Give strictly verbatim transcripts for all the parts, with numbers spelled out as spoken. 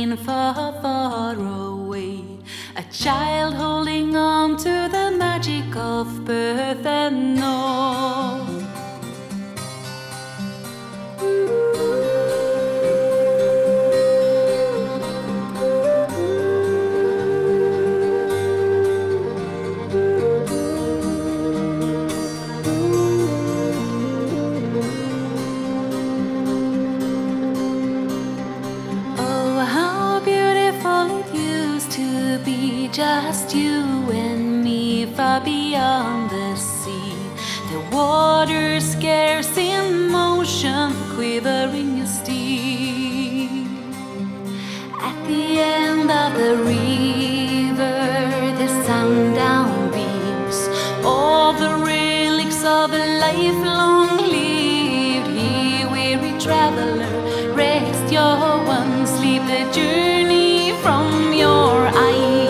lying far, far away. A child holding on to the magic of birth and all. Just you and me, far beyond the sea. The water scarce in motion, quivering as steel. At the end of the river, the sundown beams. All the relics of a life long lived. Here, weary traveler, rest your one sleep. The journey from your eyes.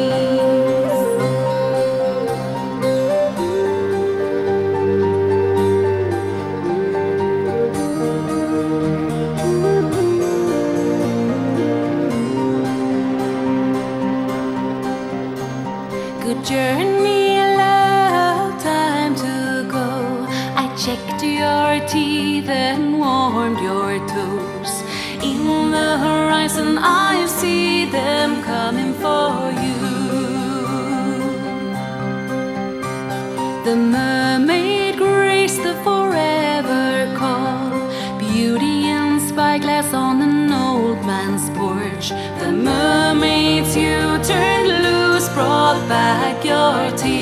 Good journey, love, time to go. I checked your teeth and warmed your toes. In the horizon I see them coming for you. The mermaid graced the forever call. Beauty and spyglass on an old man's porch. The mermaids you turned loose brought back your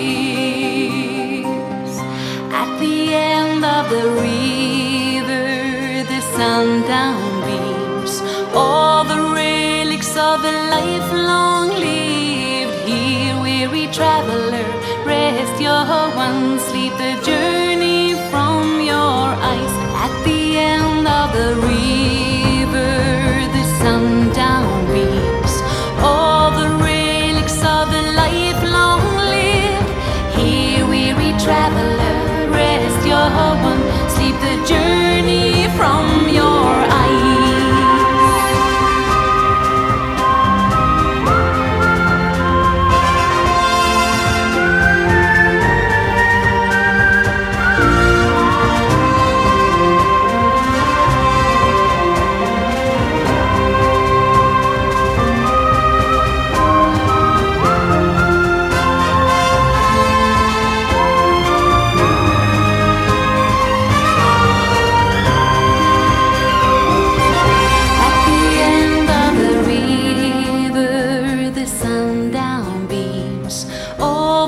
tears. At the end of the river, the sundown beams. All the relics of a life long lived. Here, weary traveler, rest your one sleep. The journey from your eyes. At the end of the river, the sundown beams. All the relics of a life long lived. Here, weary traveler, rest your one sleep. The journey from your eyes.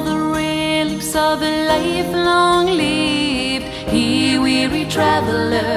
Of a life long lived. Here, weary traveler,